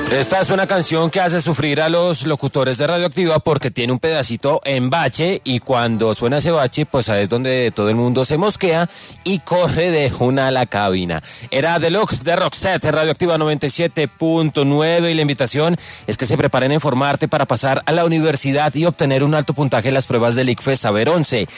Esta es una canción que hace sufrir a los locutores de Radioactiva porque tiene un pedacito en bache y cuando suena ese bache, pues ahí es donde todo el mundo se mosquea y corre de una a la cabina. Era Deluxe de Roxette, Radioactiva 97.9 y la invitación es que se preparen en formarte para pasar a la universidad y obtener un alto puntaje en las pruebas del ICFES Saber 11.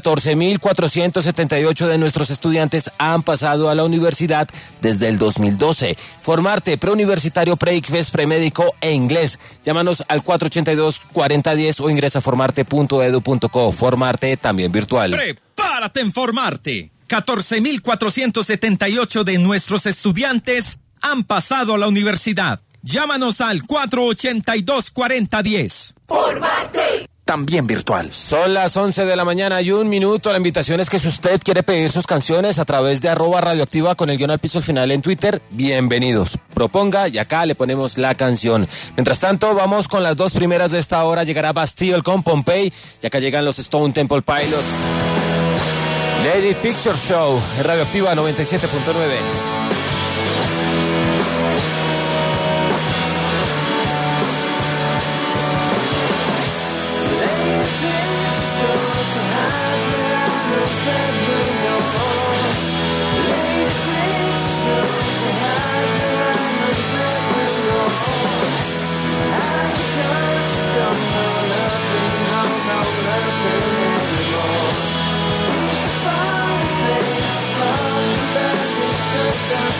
14.478 de nuestros estudiantes han pasado a la universidad desde el 2012. Formarte preuniversitario, pre-ICFES, premédico e inglés. Llámanos al 482-4010 o ingresa a formarte.edu.co. Formarte también virtual. ¡Prepárate en Formarte! 14.478 de nuestros estudiantes han pasado a la universidad. Llámanos al 482-4010. ¡Formarte! También virtual. Son las 11 de la mañana y 1 minuto. La invitación es que si usted quiere pedir sus canciones a través de @radioactiva con el guión al piso al final en Twitter, bienvenidos. Proponga y acá le ponemos la canción. Mientras tanto, vamos con las dos primeras de esta hora. Llegará Bastille con Pompeii y acá llegan los Stone Temple Pilots. Lady Picture Show, Radioactiva 97.9. Down.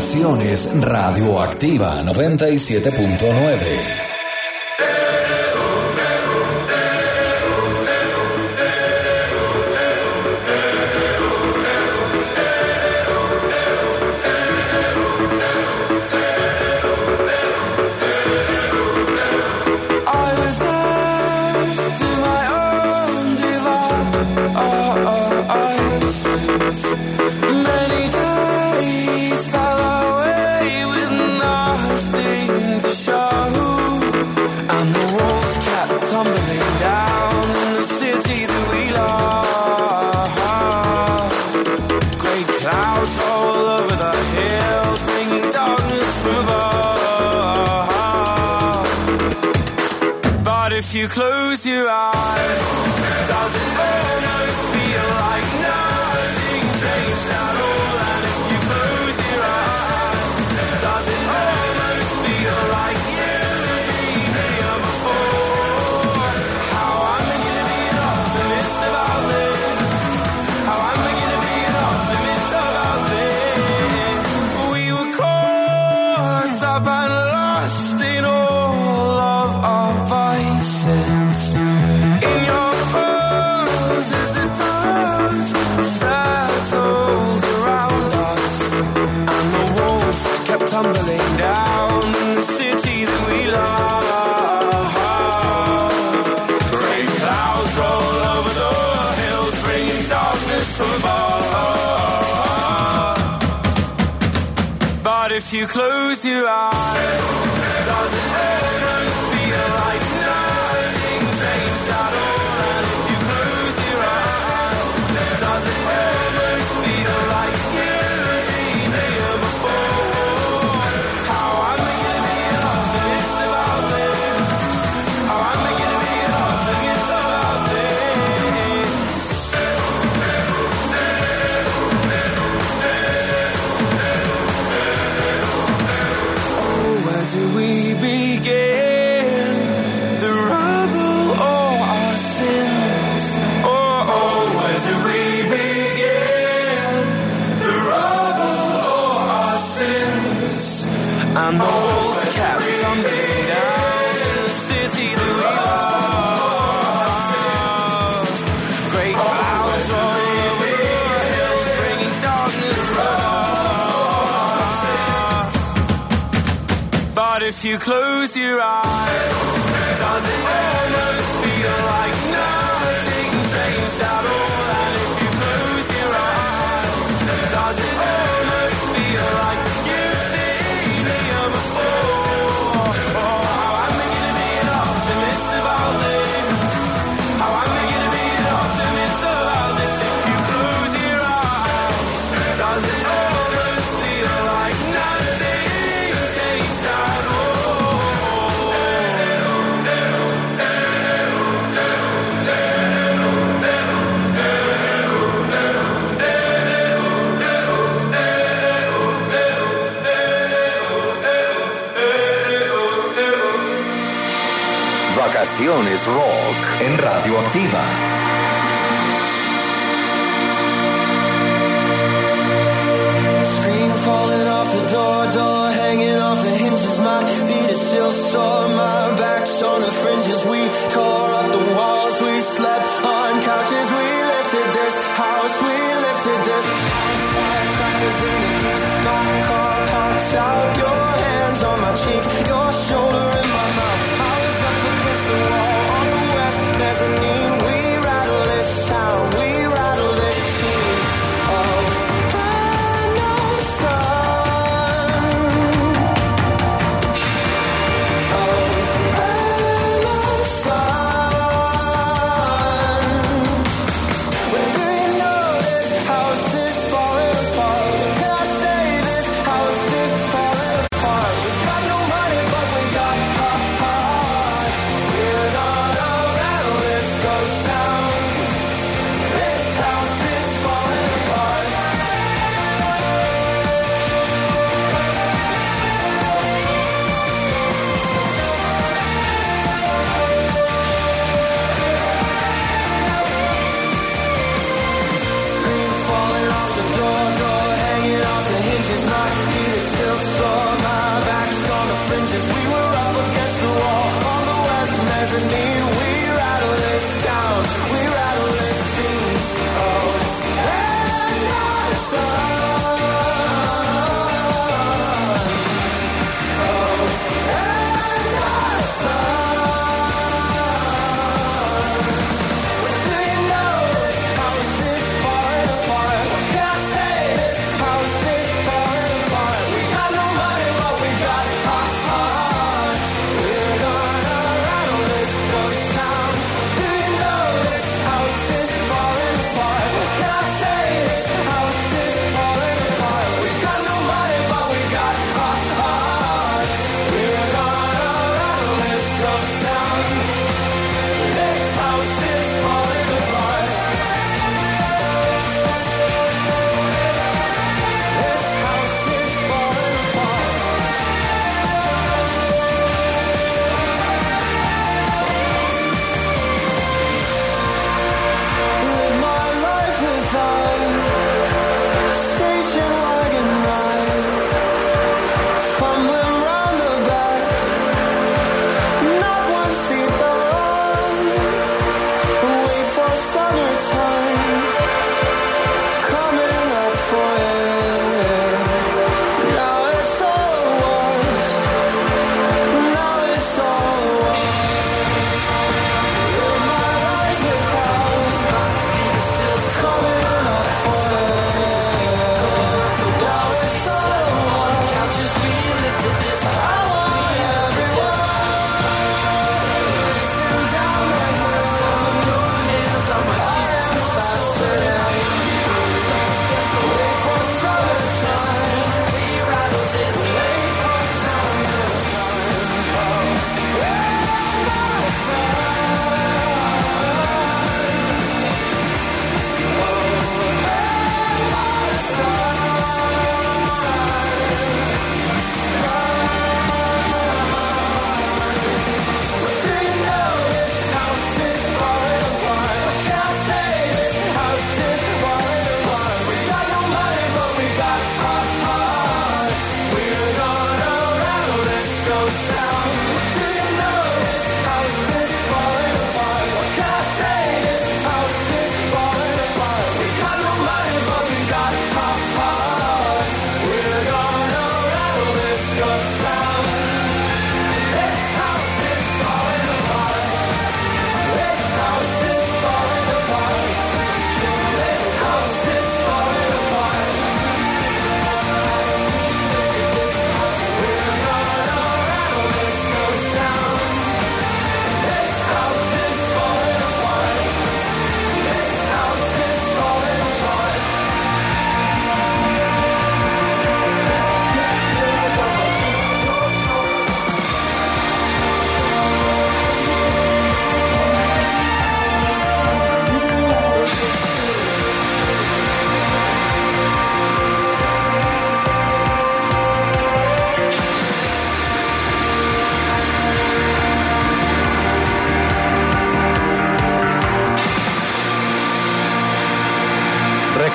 Vacaciones Radioactiva 97.9. If you close your eyes, does it almost feel like nothing changed at all? And if you close your eyes, does it almost feel like you've been here before? How am I gonna be an optimist about this? How am I gonna be an optimist about this? We were caught up and lost in all of our vices. In your pose is the dust settled around us, and the walls kept tumbling down in the city that we love. Grey clouds roll over the hills, bringing darkness from above. But if you close your eyes, does it almost feel like nothing changed at all? And if you close your eyes, does it almost feel like you've been here before? How am I gonna be an optimist about this? How am I gonna be an optimist about this? Oh, where do we begin? The rubble or our sins? Oh, where do we begin? The rubble or our sins? And the walls kept tumbling down in the city that we love. Great clouds roll over the hills, bringing darkness from us. But if you close your eyes, does it almost feel like nothing changed at all? And if you close your eyes, does it almost feel like you've been here before? Oh, how am I gonna be an optimist about this? How am I gonna be an optimist about this? If you close your eyes, does it almost feel like nothing changed at all? Vacaciones Rock en Radioactiva. Screen falling off the door hanging off the hinges. My feet are still sore, my back's on the fringes. We tore up the walls, we slept on couches. We lifted this house, we lifted this house. Firecrackers in the east, my car parks out. Your hands on my cheek, your shoulder in my mouth. I was up against the wall on the west mezzanine. We ran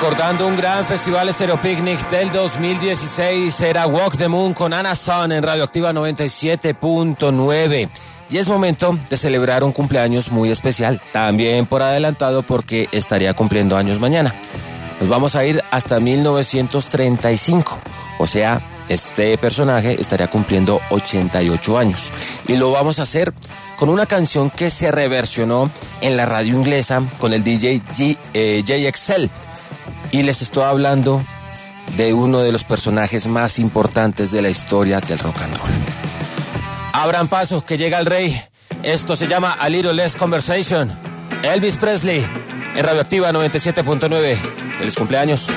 Recordando un gran festival Stereo Picnic del 2016, era Walk the Moon con Anna Sun en Radioactiva 97.9. Y es momento de celebrar un cumpleaños muy especial, también por adelantado porque estaría cumpliendo años mañana. Nos vamos a ir hasta 1935, o sea, este personaje estaría cumpliendo 88 años. Y lo vamos a hacer con una canción que se reversionó en la radio inglesa con el DJ JXL. Y les estoy hablando de uno de los personajes más importantes de la historia del rock and roll. Abran paso, que llega el rey. Esto se llama A Little Less Conversation. Elvis Presley en Radioactiva 97.9. Feliz cumpleaños.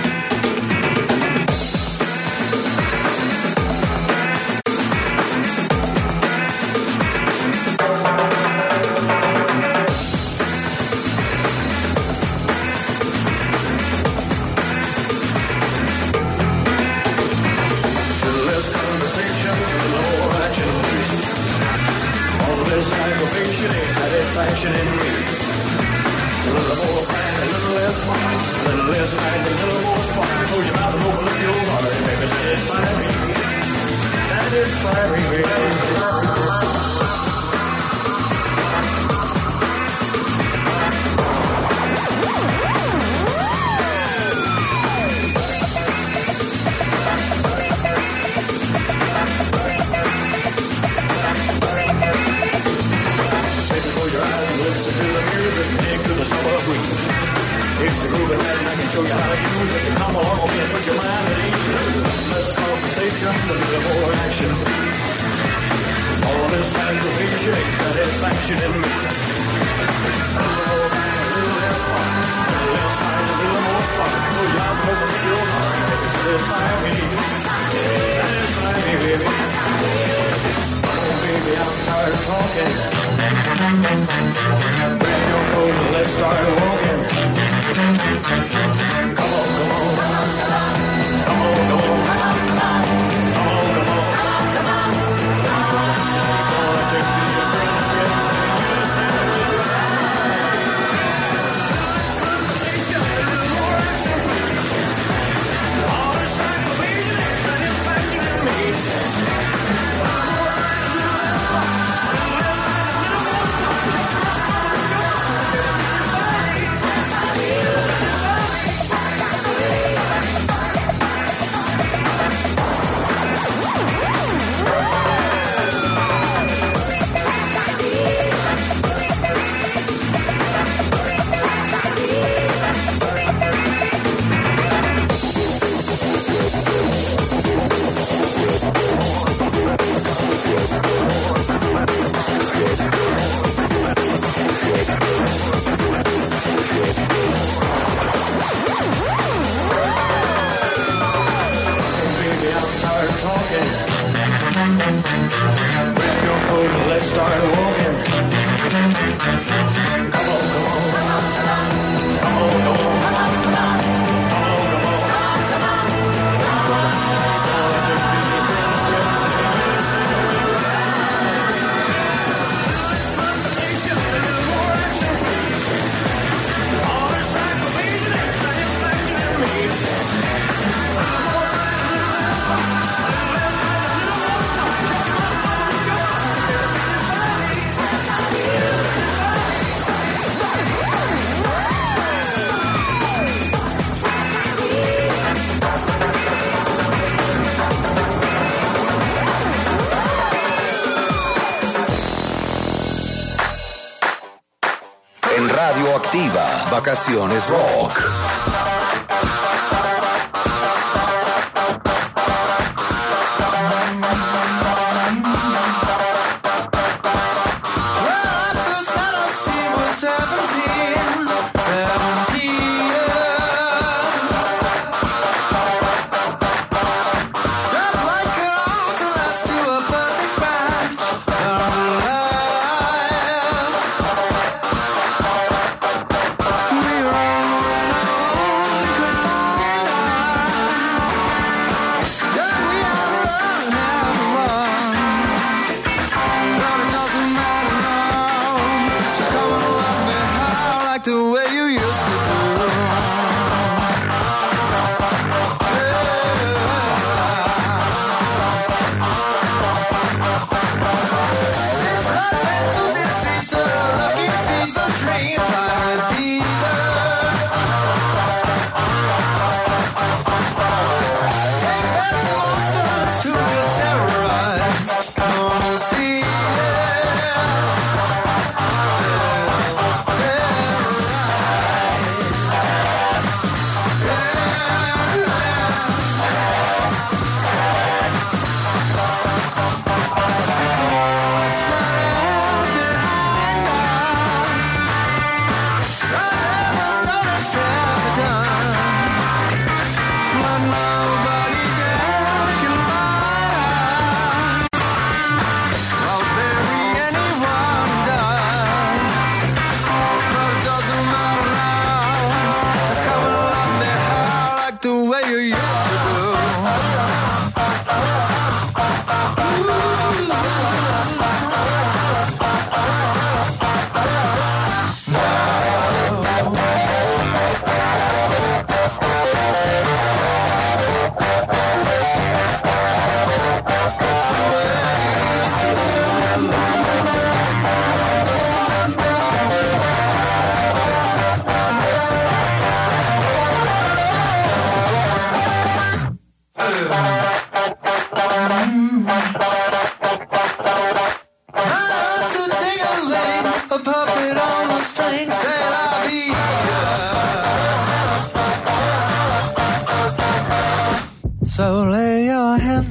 Vacaciones Rock.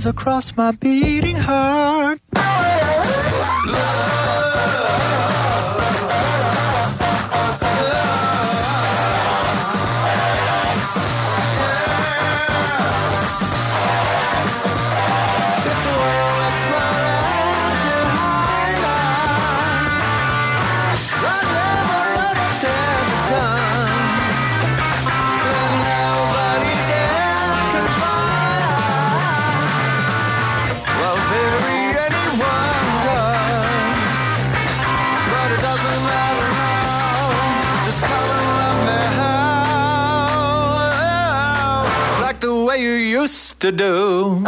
across my beating heart. To do.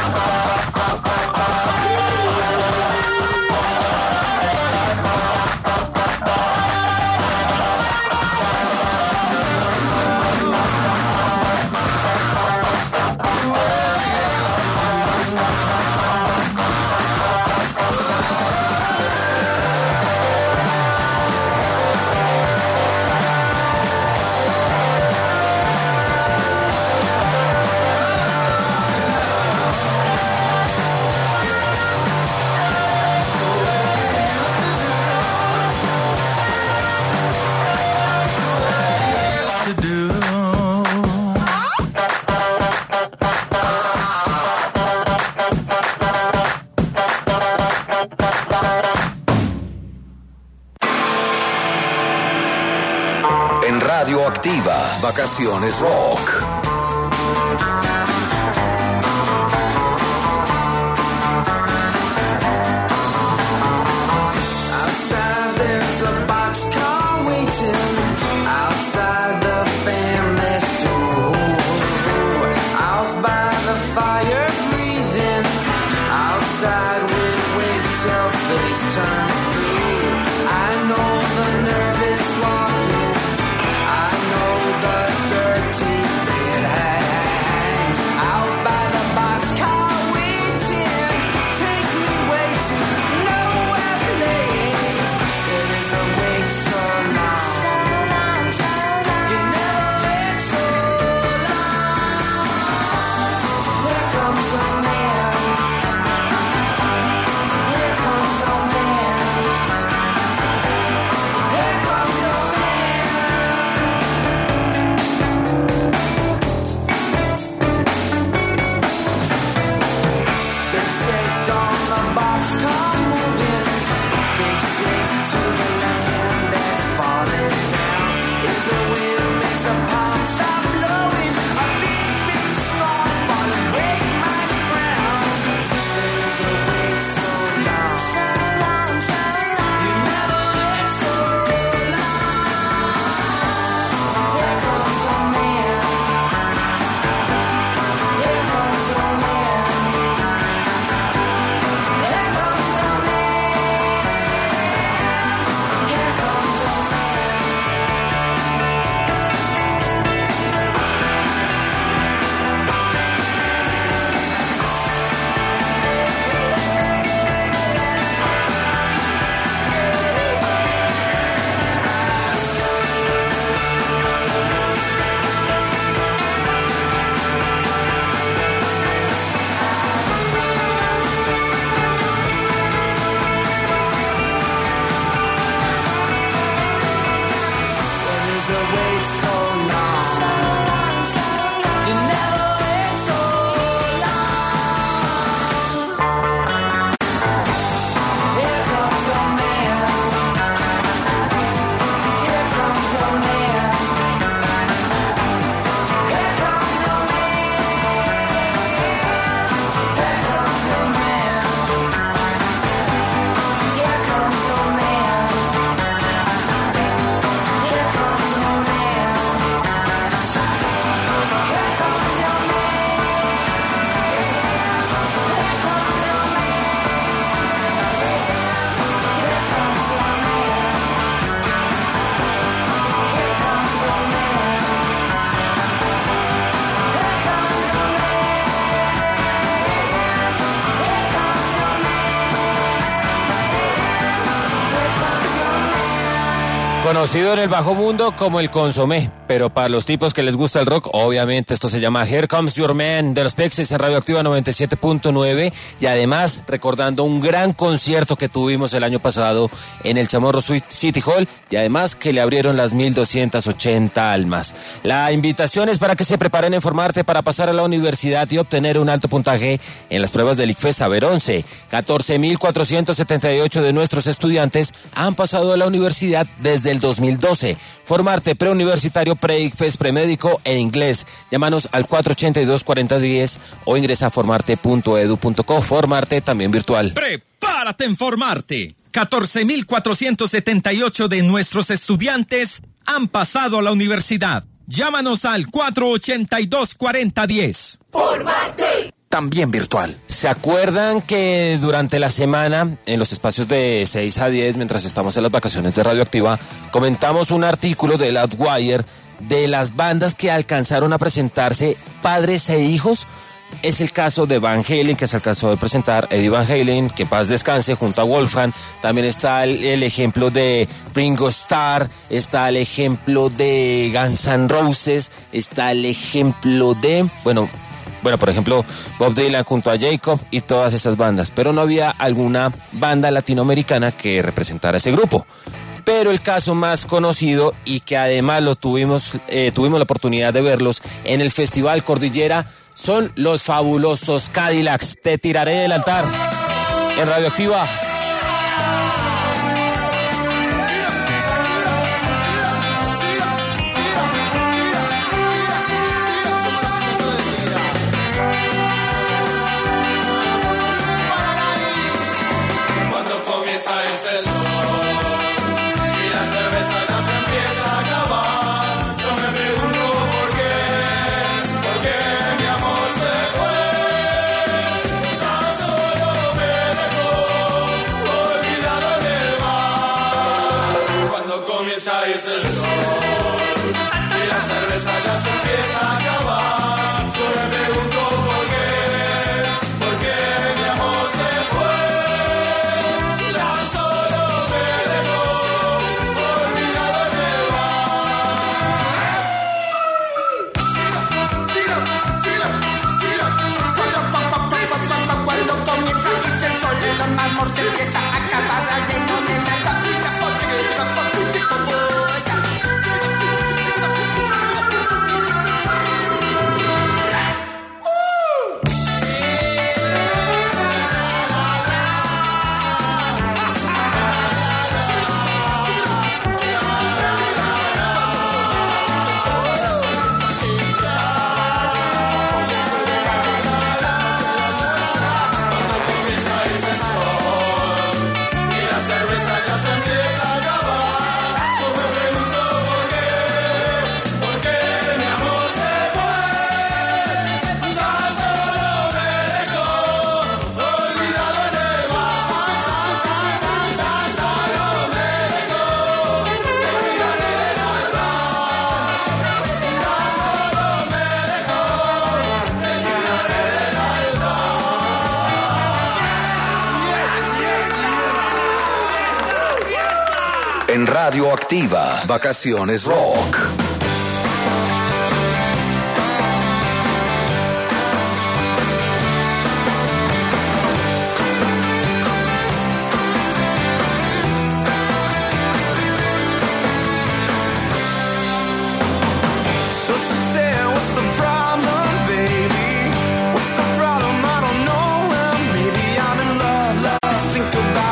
Radioactiva, Vacaciones Rock. Outside there's a boxcar waiting. Outside the family store. Out by the fire breathing. Outside we wait till face turns blue. I know the nervous walking. I know the dirty bed hangs. Out by the boxcar waiting. Take me way to nowhere place. It is a wait so long. You never wait so long. Here comes a man. Here comes a man. Here comes a man. Big shake on the boxcar moving. Big shake to the land that's falling down. It's a wind makes a palm stop blowing. A big, big storm falling, break my crown. There's a wait so long. You never wait so long. Here comes a man. Here comes a man. Here comes a Conocido en el bajo mundo como el consomé, pero para los tipos que les gusta el rock, obviamente esto se llama Here Comes Your Man de los Pixies en Radioactiva 97.9 y además recordando un gran concierto que tuvimos el año pasado en el Chamorro City Hall y además que le abrieron las 1280 almas. La invitación es para que se preparen en Formarte para pasar a la universidad y obtener un alto puntaje en las pruebas del ICFES Saber 11. 14.478 de nuestros estudiantes han pasado a la universidad desde el 2012. Formarte preuniversitario, pre-ICFES, premédico e inglés. Llámanos al 482-4010 o ingresa a formarte.edu.co. Formarte también virtual. Prepárate en Formarte. 14.478 de nuestros estudiantes han pasado a la universidad. Llámanos al 482-4010. ¡Formarte! También virtual. ¿Se acuerdan que durante la semana, en los espacios de 6 a 10, mientras estamos en las vacaciones de Radioactiva, comentamos un artículo del Outwire de las bandas que alcanzaron a presentarse padres e hijos? Es el caso de Van Halen, que se alcanzó a presentar Eddie Van Halen, que en paz descanse, junto a Wolfgang. También está el ejemplo de Ringo Starr, está el ejemplo de Guns N' Roses, está el ejemplo de, bueno, por ejemplo, Bob Dylan junto a Jacob y todas esas bandas. Pero no había alguna banda latinoamericana que representara ese grupo. Pero el caso más conocido y que además lo tuvimos la oportunidad de verlos en el Festival Cordillera son los fabulosos Cadillacs. Te tiraré del altar en Radioactiva. En Radioactiva, Vacaciones Rock.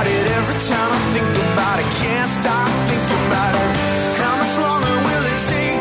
Can't stop thinking about it. How much longer will it take?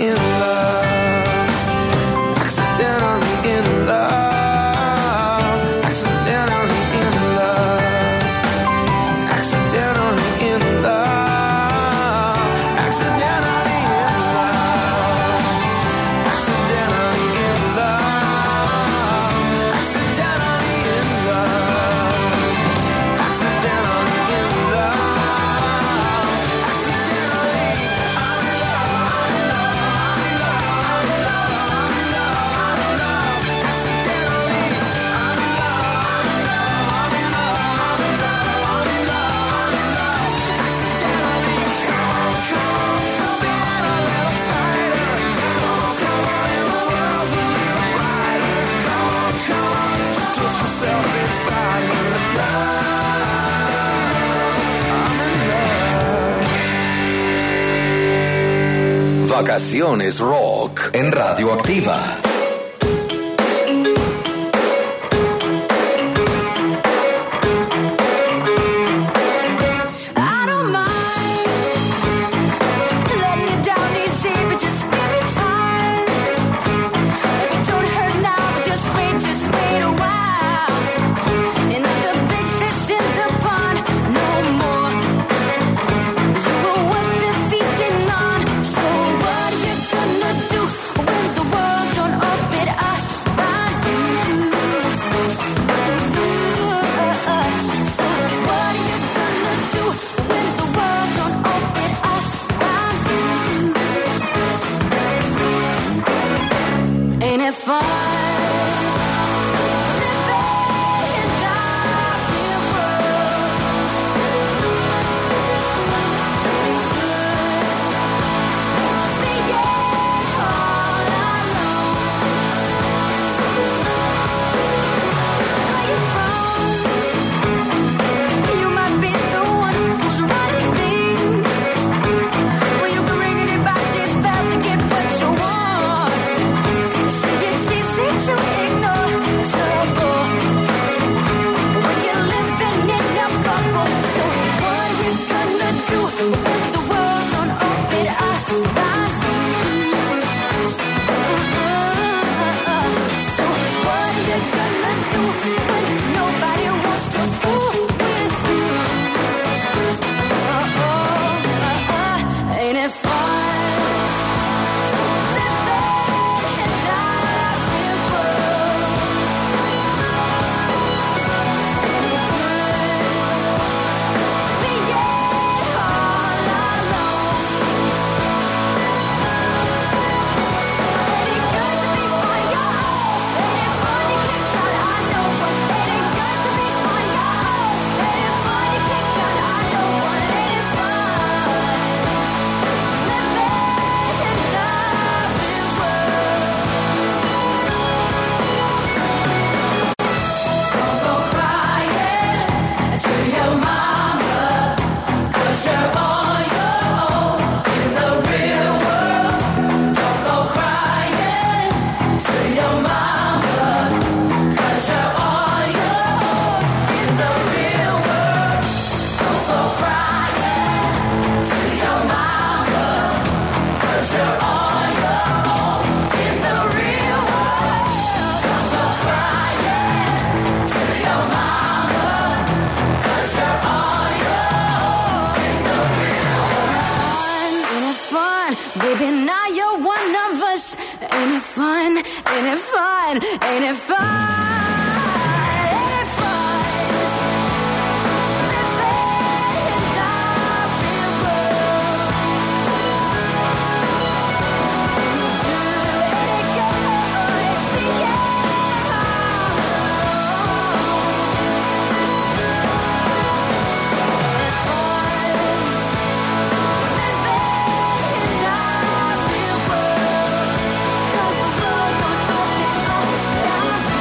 in love. Accidentally in love. Accidentally in love. Accidentally in love. Accidentally in love. Accidentally in love. Accidentally in love. Accidentally in love. Accidentally Vacaciones Rock en Radioactiva. I don't mind letting you down easy, but just give me time. If it don't hurt now, but just wait a while. And I'm the big fish in the pond, no more. You were what they're feeding on. So what are you gonna do when the world don't orbit around you? So what are you gonna do when the world don't orbit around you? Ain't it fun? You might be the one who's running things. Well, you can ring it back this bell and get what you want. See, it's easy to ignore trouble when you're living in a bubble. So what are you gonna do when the world don't orbit around you? So what are you gonna do when nobody wants to fool with you? Ain't it fun? Living in that real world. Ain't it good being all alone? Ain't it good to be on your own? Ain't it fun to kick out? I know what. Ain't it good to be on your own? Ain't it fun to kick out? I know what. Ain't it fun? Living in the real world. Don't go crying to your mama, 'cause you're on your own in the real world. Don't go crying to your mama, 'cause you're on your own in the real world. Don't go crying to your mama, 'cause you're on your own in the real world. Don't go crying to your mama, 'cause you're on your own in the real world. Ain't it fun? Baby, now you're one of us. Ain't it fun? Ain't it fun? Ain't it fun? Ain't it fun? Living in the real world. Ain't it good? Yeah. Living in the real world. 'Cause the world don't open up.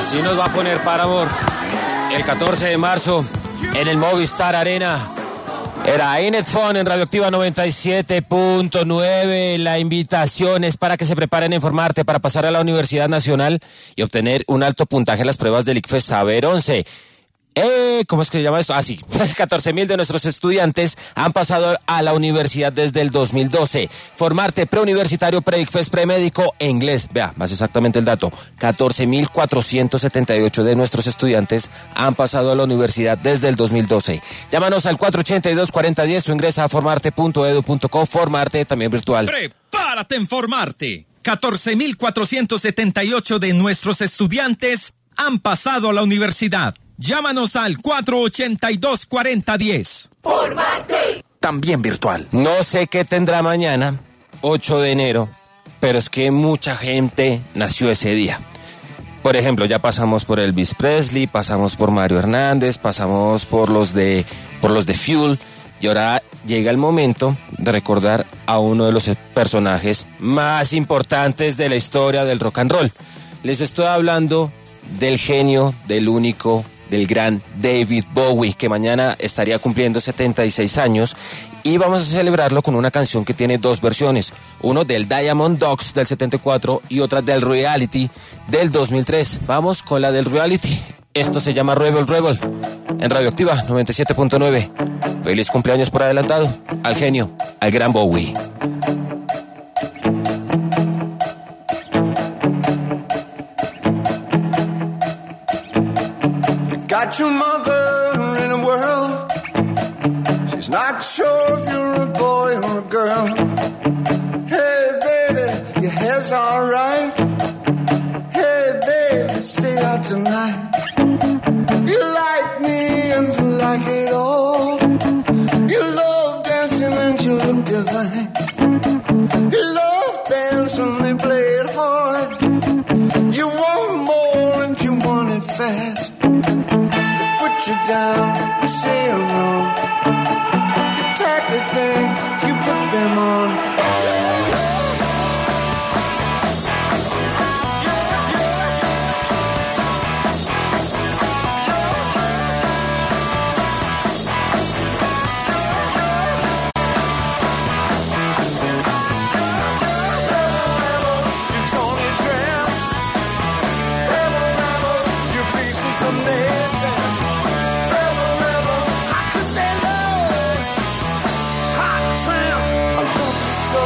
Así nos va a poner Paramore el 14 de marzo en el Movistar Arena. Era Ain't It Fun en Radioactiva 97.9. La invitación es para que se preparen en Formarte para pasar a la Universidad Nacional y obtener un alto puntaje en las pruebas del ICFES Saber 11. ¿Cómo es que se llama esto? Sí, 14.000 de nuestros estudiantes han pasado a la universidad desde el 2012. Formarte preuniversitario, pre-ICFES, premédico e inglés. Vea, más exactamente el dato. 14.478 de nuestros estudiantes han pasado a la universidad desde el 2012. Llámanos al 482-4010 o ingresa a formarte.edu.co. Formarte también virtual. Prepárate en Formarte. 14.478 de nuestros estudiantes han pasado a la universidad. Llámanos al 482-4010. ¡Formarte! También virtual. No sé qué tendrá mañana, 8 de enero, pero es que mucha gente nació ese día. Por ejemplo, ya pasamos por Elvis Presley, pasamos por Mario Hernández, pasamos por los de Fuel, y ahora llega el momento de recordar a uno de los personajes más importantes de la historia del rock and roll. Les estoy hablando del genio, del único, del gran David Bowie, que mañana estaría cumpliendo 76 años, y vamos a celebrarlo con una canción que tiene dos versiones, uno del Diamond Dogs del 74 y otra del Reality del 2003. Vamos con la del Reality. Esto se llama Rebel Rebel en Radioactiva 97.9. Feliz cumpleaños por adelantado al genio, al gran Bowie. Got your mother in a whirl. She's not sure if you're a boy or a girl. Hey, baby, your hair's alright. Hey, baby, stay out tonight. You like me and you like it all. You love dancing and you look divine. You love bands when they play it hard. You want more and you want it fast. Put you down, you say I'm wrong. You take the thing, you put them on. You torn your dress. Rebel, rebel, your face is amazing. Rebel, rebel, how could they love? Hot tramp, I love you so.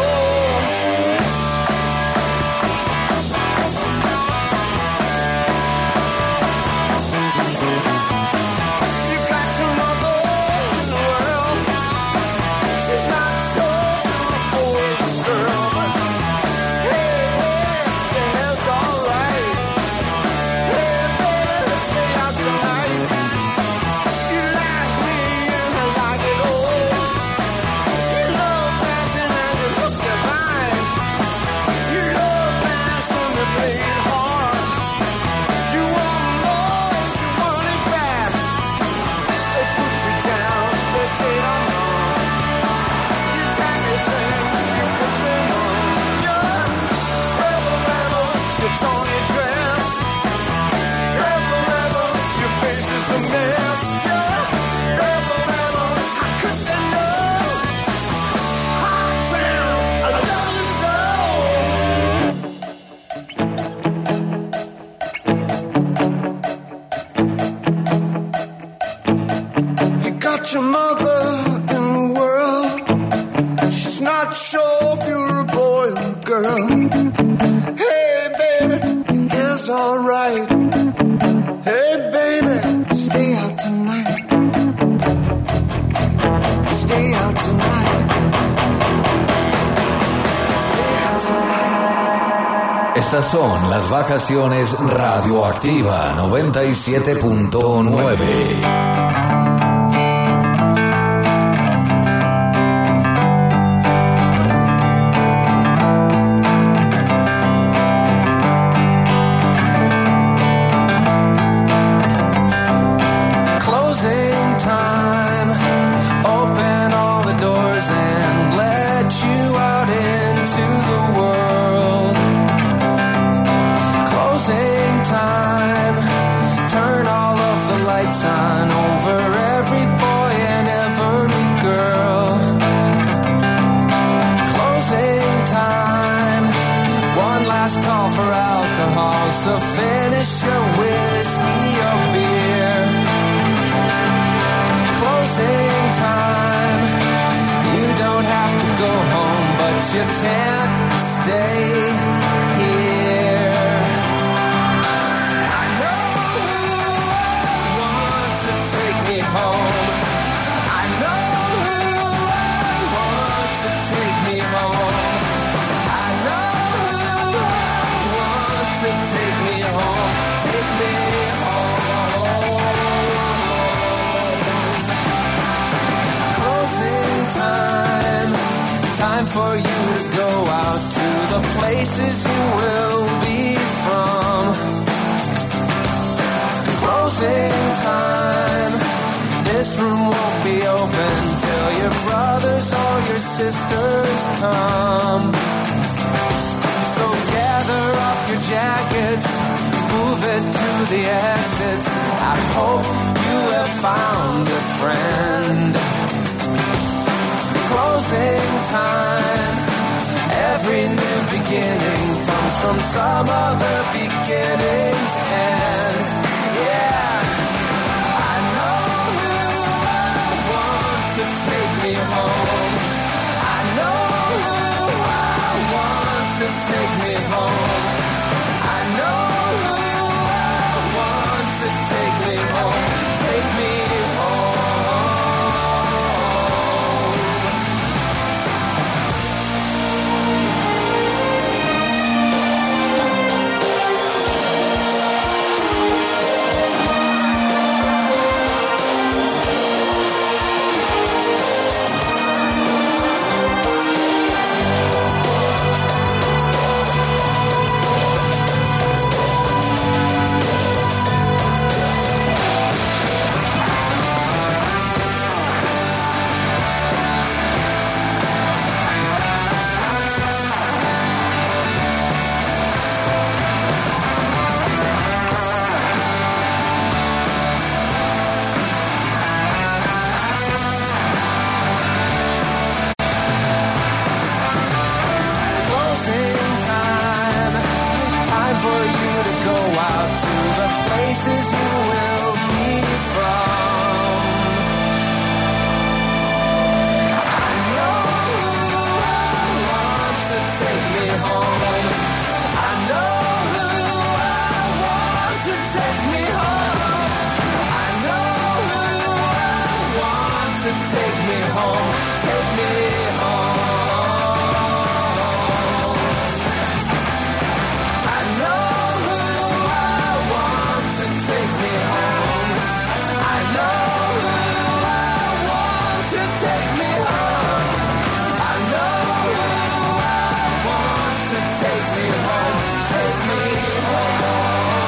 You got your mother in the world. She's not sure you're a boy or a girl, but hey, your hair's alright. Hey, baby, stay out tonight. You like me and I like it all. You love dancing and you look divine. You love bands when they play it hard. You want more, you want it fast. They put you down, they say I'm wrong. You take your thing, you put them on. You're rebel, rebel, you torn your dress. Rebel, rebel, your face is a mess. You're rebel, rebel, how could they know? Hot town, I love you so. You got your mother in the world. She's not sure if you're a boy or a girl. Hey, baby, your hair's alright. Hey, baby, stay out tonight. Stay out tonight. Stay out tonight. Estas son las vacaciones Radioactiva 97.9. Closing time. Open all the doors and let you out into the world. Closing time. So finish your whiskey or beer. Closing time. You don't have to go home, but you can't stay here. I know who I want to take me home. I know who I want to take me home. I know who I want to take me home. Take me home. Closing time. Time for you to go out to the places you will be from. Closing time. This room won't be open till your brothers or your sisters come. So gather up your jackets, move it to the exits. I hope you have found a friend. Closing time. Every new beginning comes from some other beginning's end. Yeah, I know who I want to take me home. I know who I want to take me home. I know who I want to take me home. Take me home. Places you will be from. I know who I want to take me home. I know who I want to take me home. I know who I want to take me home. Take me home. I know who I want to take me home. I know who I want to take me home. I know who I want to take me home. Take me home.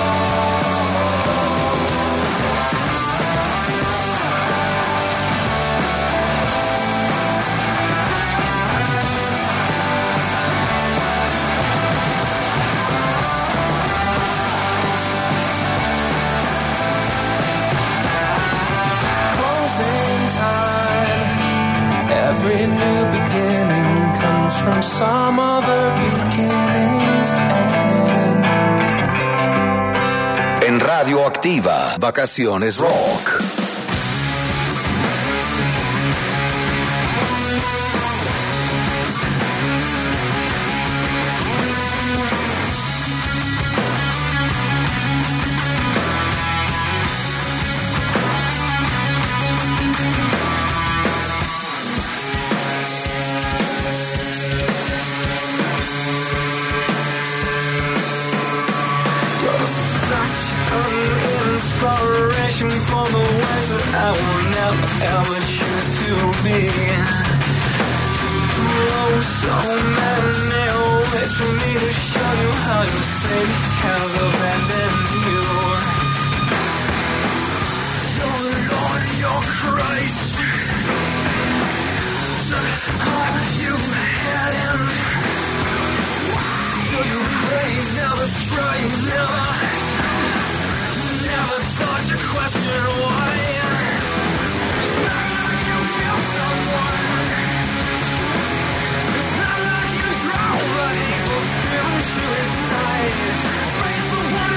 Every new beginning comes from some other beginning's end. En Radio Activa, Vacaciones Rock. Inspiration for the ways that I will never ever choose to be. Oh, so many ways for me to show you how your Savior has abandoned you. Your Lord, your Christ, the heart you've had in. So you pray, never try, never thought to question why. It's not like you feel someone. It's not like you draw an evil spirit to his side. Pray for one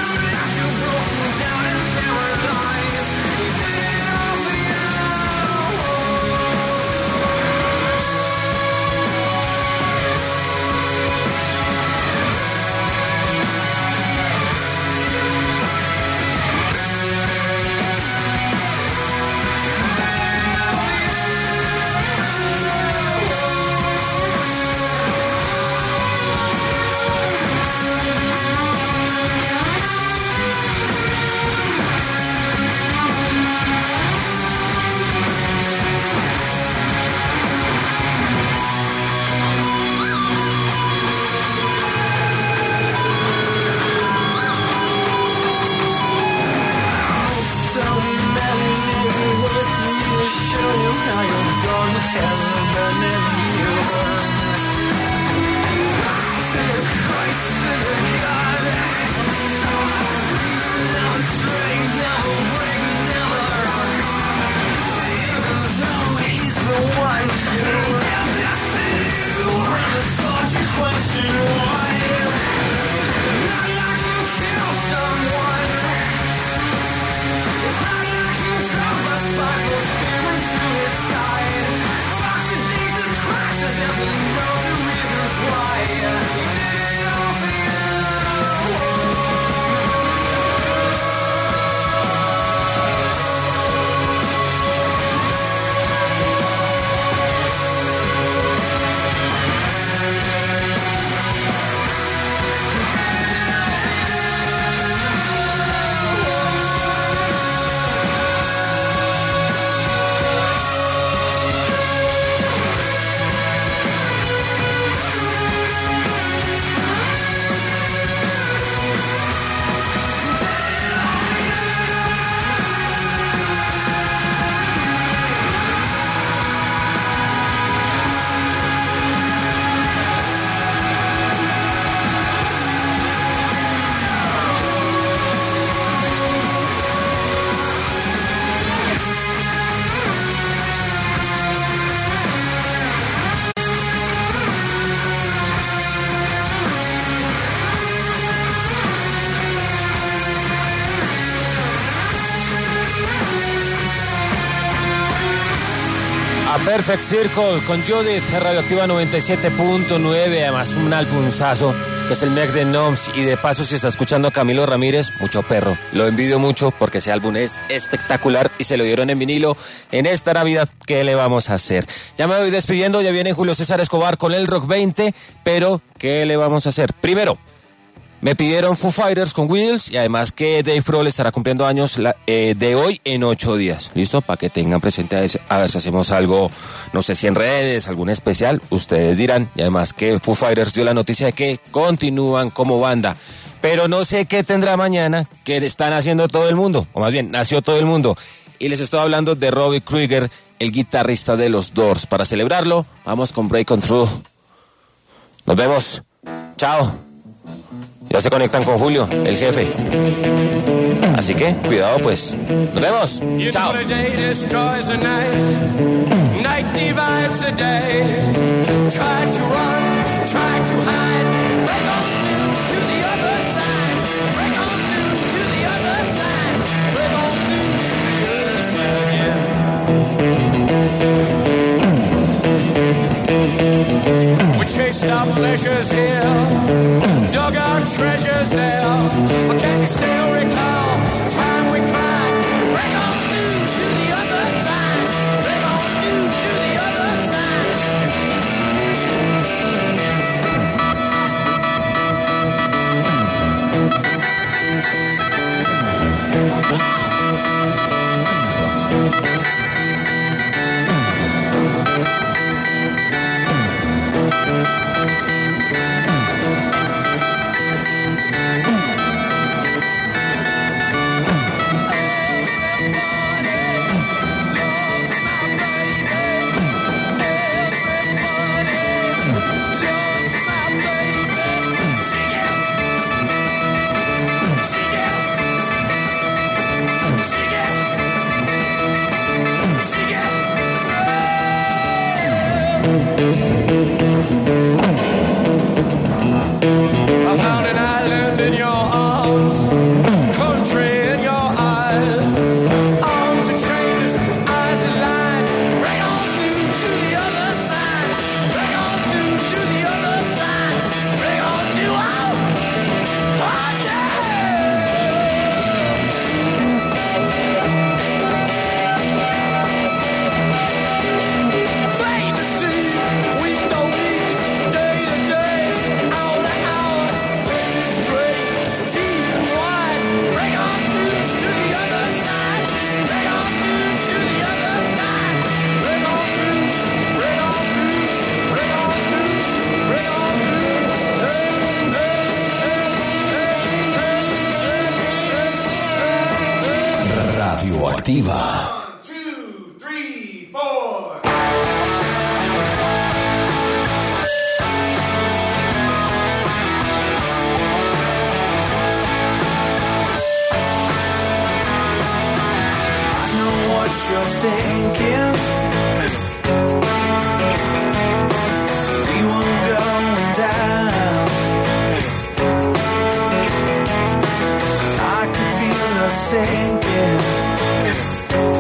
Perfect Circle con Judith, Radioactiva 97.9, además un albumzazo que es el Mex de Noms, y de paso si está escuchando a Camilo Ramírez, mucho perro, lo envidio mucho porque ese álbum es espectacular y se lo dieron en vinilo en esta Navidad. ¿Qué le vamos a hacer? Ya me voy despidiendo, ya viene Julio César Escobar con el Rock 20, pero ¿qué le vamos a hacer? Primero, me pidieron Foo Fighters con Wheels y además que Dave Grohl estará cumpliendo años de hoy en 8 días. ¿Listo? Para que tengan presente a ver si hacemos algo, no sé si en redes, algún especial, ustedes dirán. Y además que Foo Fighters dio la noticia de que continúan como banda. Pero no sé qué tendrá mañana, que están haciendo todo el mundo, o más bien, nació todo el mundo. Y les estoy hablando de Robbie Krieger, el guitarrista de los Doors. Para celebrarlo, vamos con Break On Through. Nos vemos. Chao. Ya se conectan con Julio, el jefe. Así que, cuidado pues. Nos vemos. Chao. Night divides the day. Try to run, try to hide. Break on through to the other side. Break on through to the other side. Break on through to the other side, yeah. We chased our pleasures here, dug our treasures there. But can you still recall the time we cried? Break on through to the other side. Break on through to the other side. I found an island in your arms, country in your eyes. Arms are chainless, eyes are lined. Bring on through to the other side. Bring on through to the other side. Bring on through, oh, yeah. Baby, see, week to week, day to day, hour to hour, baby, straight, deep and wide. Bring on through to the other side. Bring on through to the other side. Bring on through, bring on through, bring on through, bring on through. Hey, hey, hey, hey, hey, hey, hey. Radioactiva. 1, 2, 3, 4. I know what you're thinking. We were going down. I could feel us sinking.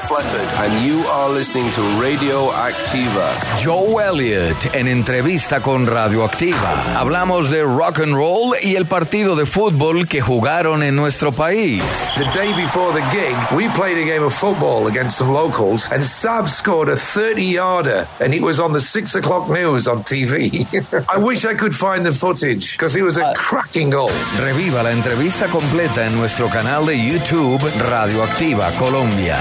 Fletford, and you are listening to Radio Activa. Joe Elliott en entrevista con Radioactiva. Hablamos de rock and roll y el partido de fútbol que jugaron en nuestro país. The day before the gig, we played a game of football against some locals, and Sav scored a 30-yarder, and it was on the 6 o'clock news on TV. I wish I could find the footage, because it was a cracking goal. Reviva la entrevista completa en nuestro canal de YouTube Radioactiva Colombia.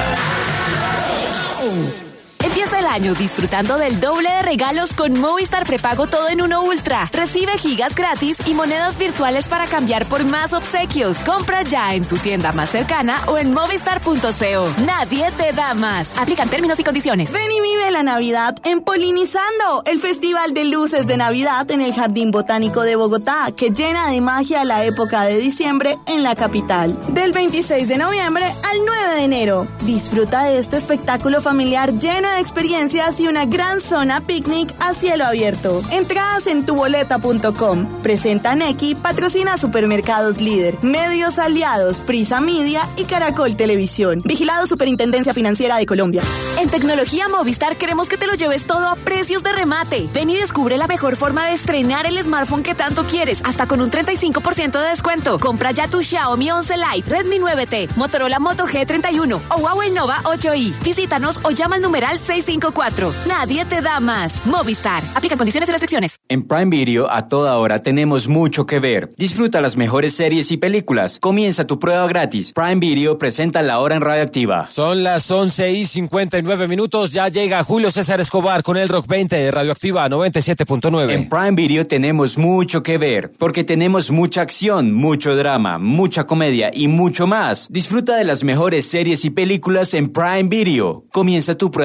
Empieza el año disfrutando del doble de regalos con Movistar Prepago Todo en Uno Ultra. Recibe gigas gratis y monedas virtuales para cambiar por más obsequios. Compra ya en tu tienda más cercana o en movistar.co. Nadie te da más. Aplican términos y condiciones. Ven y vive la Navidad en Polinizando, el festival de luces de Navidad en el Jardín Botánico de Bogotá, que llena de magia la época de diciembre en la capital. Del 26 de noviembre al 9 de enero. Disfruta de este espectáculo familiar lleno de experiencias y una gran zona picnic a cielo abierto. Entradas en tuboleta.com. Presenta Neki, patrocina Supermercados Líder, Medios Aliados, Prisa Media y Caracol Televisión. Vigilado Superintendencia Financiera de Colombia. En Tecnología Movistar queremos que te lo lleves todo a precios de remate. Ven y descubre la mejor forma de estrenar el smartphone que tanto quieres, hasta con un 35% de descuento. Compra ya tu Xiaomi 11 Lite, Redmi 9T, Motorola Moto G31 o Huawei Nova 8i. Visítanos o llama al numeral 654. Nadie te da más. Movistar. Aplican condiciones y restricciones. En Prime Video a toda hora tenemos mucho que ver. Disfruta las mejores series y películas. Comienza tu prueba gratis. Prime Video presenta La Hora en Radioactiva. Son las 11:59. Ya llega Julio César Escobar con el Rock 20 de Radioactiva 97.9. En Prime Video tenemos mucho que ver, porque tenemos mucha acción, mucho drama, mucha comedia y mucho más. Disfruta de las mejores series y películas en Prime Video. Comienza tu prueba